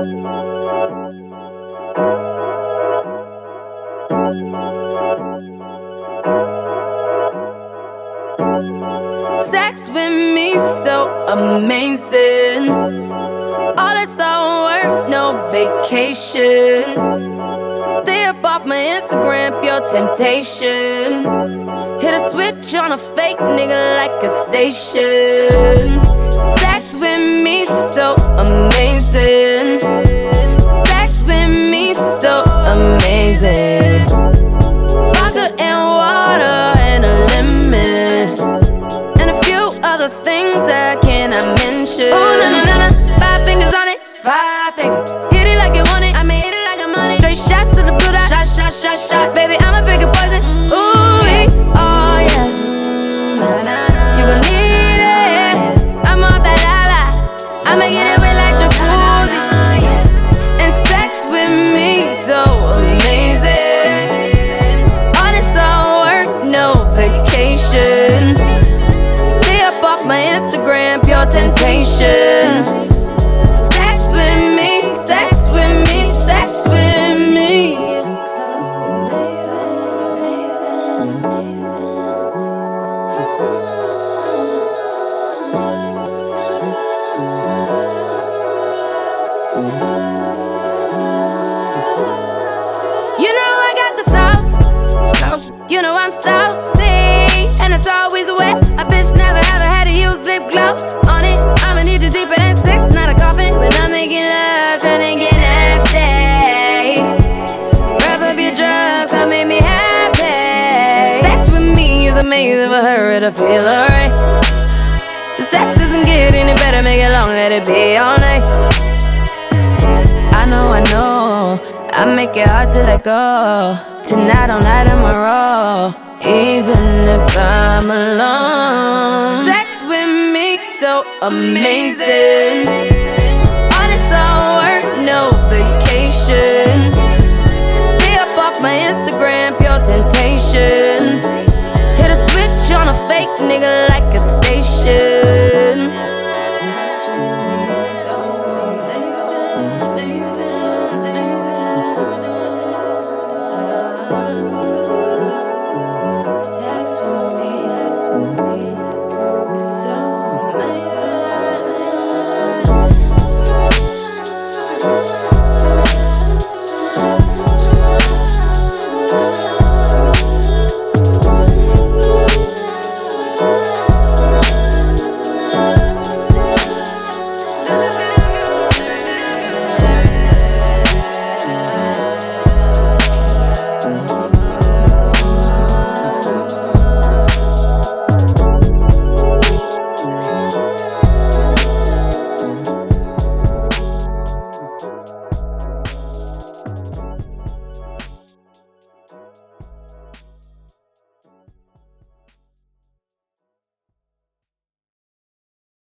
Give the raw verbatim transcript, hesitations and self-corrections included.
Sex with me so amazing. All this all work, no vacation. Stay up off my Instagram, pure temptation. Hit a switch on a fake nigga like a station. Sex with me so amazing. Sex with me so amazing. Vodka and water and a lemon, and a few other things I cannot mention. Ooh, na na na na, five fingers on it, five fingers. Hit it like you want it, I mean hit it like I'm on it. Straight shots to the blue dot, shot, shot, shot, shot. Baby, I'm a bigger poison. Ooh, oh yeah. You gon' need it. I'm off that la-la, I'ma get it wet like jacuzzi. And sex with me so amazing. All this all work, no vacation. Stay up off my Instagram, pure temptation. Sex with me, sex with me, sex with me. So amazing, amazing, amazing. You know I got the sauce, sauce. You know I'm saucy, and it's always wet. A bitch never ever had to use lip gloss on it. I'ma need you deeper than six, not a coffin. When I'm making love, tryna get nasty. Wrap up your drugs, come make me happy. Sex with me is amazing for her to feel alright. The sex doesn't get any better, make it long, let it be all night. I know, I know, I make it hard to let go. Tonight all night on my roll, even if I'm alone. Sex with me so amazing. All this all work, no vacation. Stay up off my Instagram, pure temptation. Hit a switch on a fake nigga like a station. Sex with me so amazing, amazing.